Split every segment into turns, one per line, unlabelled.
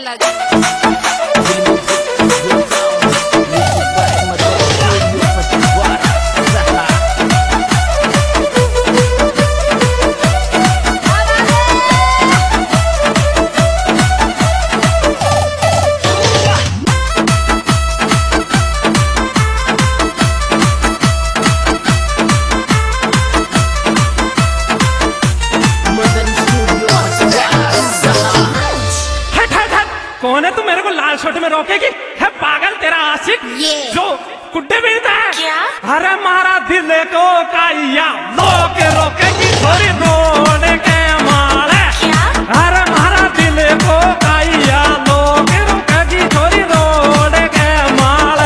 कौन है तू मेरे को लाल शर्ट में रोकेगी? है पागल तेरा आशिक जो कुड्डे बेचता है क्या? अरे मारा दिल को काइया लोके रोकेगी थोड़ी रोड के माले क्या? अरे मारा दिल को काइया लोके रोकेगी थोड़ी रोड के माले।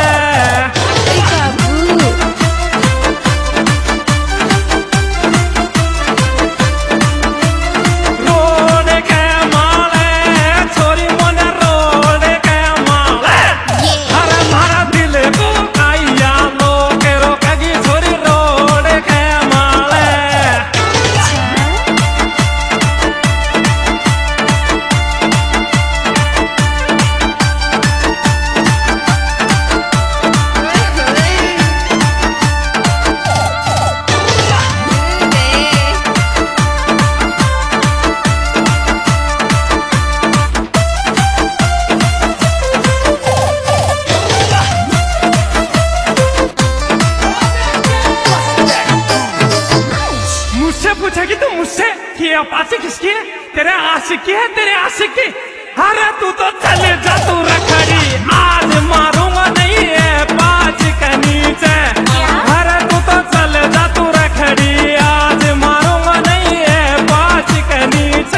रोड के माले छोरी मोने रोड के माले। अरे मारा दिल को काइया लोके रोकेगी थोड़ी रोड के माले। मुझसे पूछेगी तू मुझसे कि अपाची किसकी है? तेरे आशिक की है, तेरे आशिक की। अरे तू तो चले जा तू रखड़ी, आज मारूंगा नहीं है पाँच के नीचे। अरे तू तो चले जा तू रखड़ी, आज मारूंगा नहीं है पाँच के नीचे।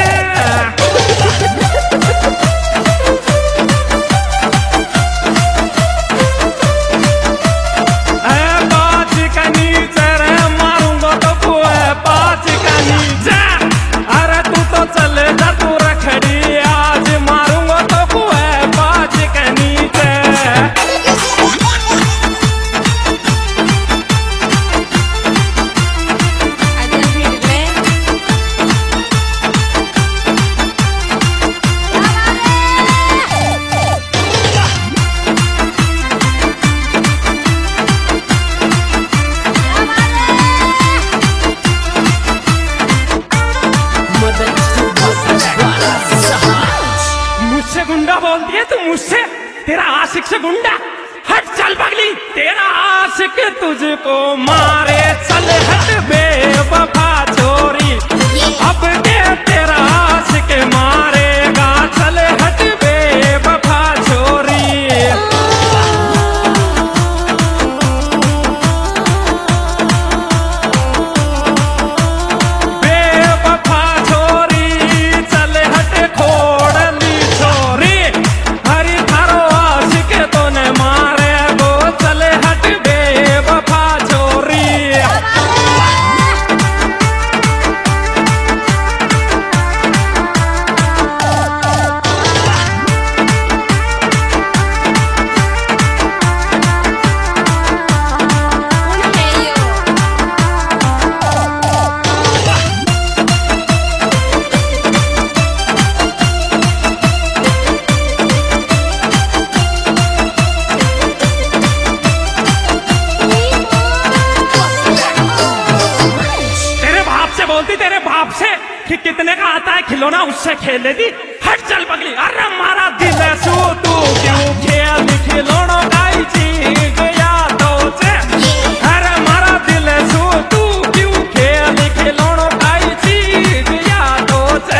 पाँच के नीचे रे मारूंगा तो पुए पाँच के नीचे। अरे तू तो चले जा तू रखड़ी, आज मारूंगा तो पुए पाँच के नीचे। मुझसे गुंडा बोल दिया तू मुझसे? तेरा आशिक से गुंडा? हट चल पगली, तेरा आशिक तुझको मारे चल हट बेवफा छोरी। अब के तेरा आशिक मारेगा चल हट बेवफा छोरी। बेवफा छोरी चल हट खोड़ली छोरी। हरी थारो आशिक तूने मारे गो चल हट बेवफा छोरी। तेरे बाप से बोलती, तेरे बाप से कि कितने का आता है खिलौना उससे खेल लेती। हट चल पगली। अरे मारा दिल है सू तू क्यों खेल खिलौनों का ही चीज यादों से। अरे मारा दिल है सू तू क्यों खेल खिलौनों का ही चीज यादों से।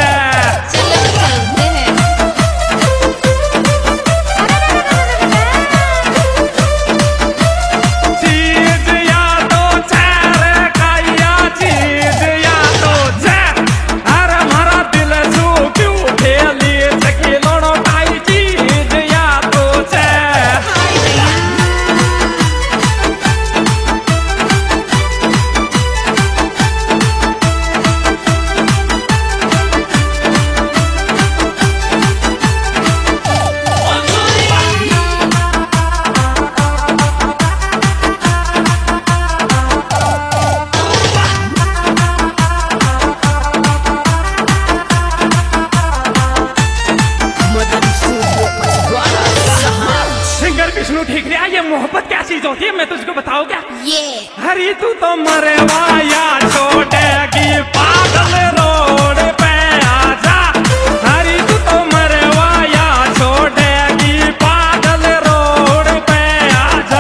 चीज यादों से रे काइया चीज यादों से। अरे मारा दिल सू क्यों खेली खिलौनों का ही चीज ठीक रहा, ये मोहब्बत क्या चीज होती है मैं तुझको बताऊं क्या?
ये
हरी तू तो मरवाया छोड़ेगी पागल रोड पे आजा, हरी तू तो मरवाया छोड़ेगी पागल रोड पे आजा।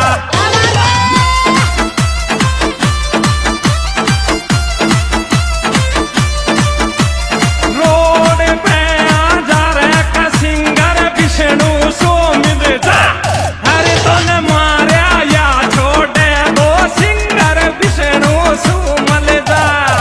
रोड पे आजा रे का सिंगर विष्णु सोमिल जा, हरी तूने मारा या छोड़े दो सिंगर विष्णु सुमल जा।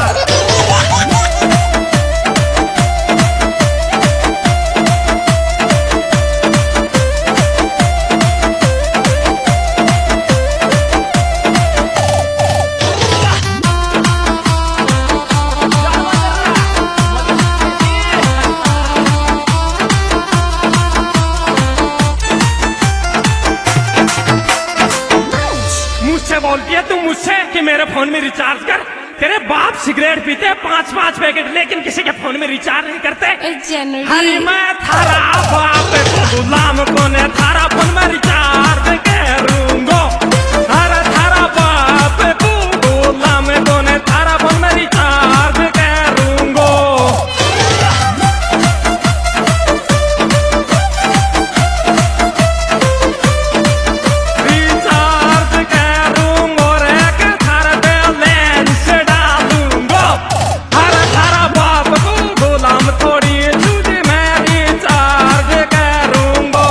मुझसे बोलती है तू मुझसे कि मेरे फोन में रिचार्ज कर, तेरे बाप सिगरेट पीते 5-5 पैकेट लेकिन किसी के फोन में रिचार्ज नहीं करते। हरी मैं थारा बाप गुलाम कोने थारा फोन में रिचार्ज करूंगो, हरा थारा बाप गुलाम कोने थारा फोन में रिचार्ज करूंगो। रिचार्ज करूंगो रे के थारा बैलेंस डालूंगो, हरा थारा बाप गुलाम थोड़ी तुझे मैं रिचार्ज करूंगो।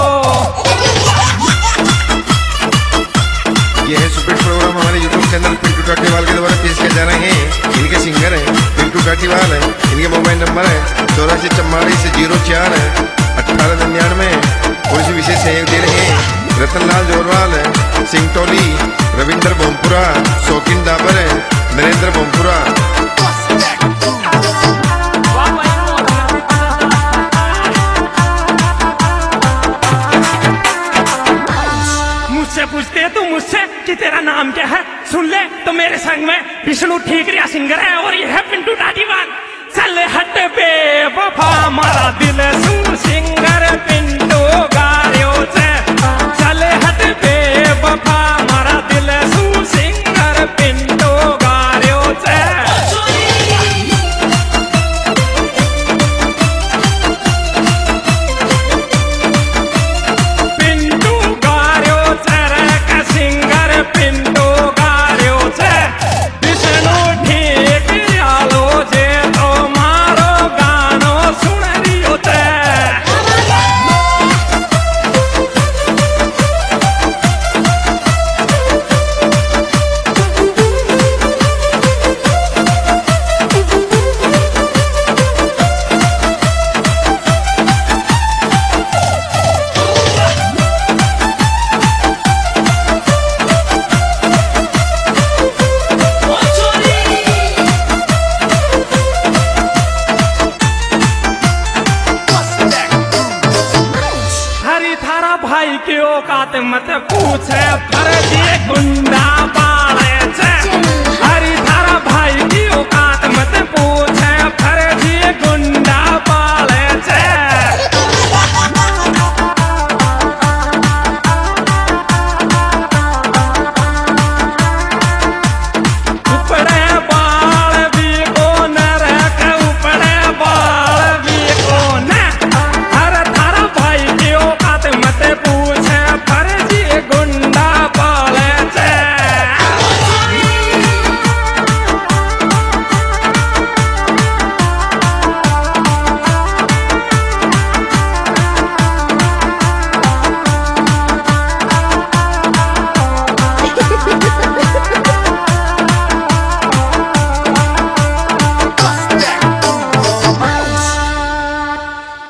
ये है सुपर प्रोग्राम हमारे यूट्यूब चैनल पिंटू टाटीवाल के द्वारा पेश किए जा रहे हैं। इनके सिंगर हैं पिंटू टाटीवाल है, इनके मोबाइल नंबर है 8444 1899 और इसे विशेष सहयोग दे रहे हैं रतनलाल जोरवाल है, सिंगटोली, रविंद्र बोमपुरा, शौकीन डाबर है, नरेंद्र बोमपुरा।
मुझसे पूछते हैं तू मुझसे कि तेरा नाम क्या है, सुन ले तो मेरे संग में विष्णु ठीकरिया सिंगर है और ये है पिंटू टाटीवाल। चल हट बे वफा मारा दिल सू सिंगर पिंटू गारियो से, चल हट बे वफा मारा दिल सू सिंगर पिंटू गारियो से। पिंटू गारियो से रे का सिंगर पिंटू गारियो से, विष्णु ठीकरिया लो जे तो मारो गानो सुन रियो से। हरी थारा भाई की औकात मत पूछे फर्जी गुंडा बाड़े से, हरी थारा भाई की औकात मत पूछे फर्जी गुंडा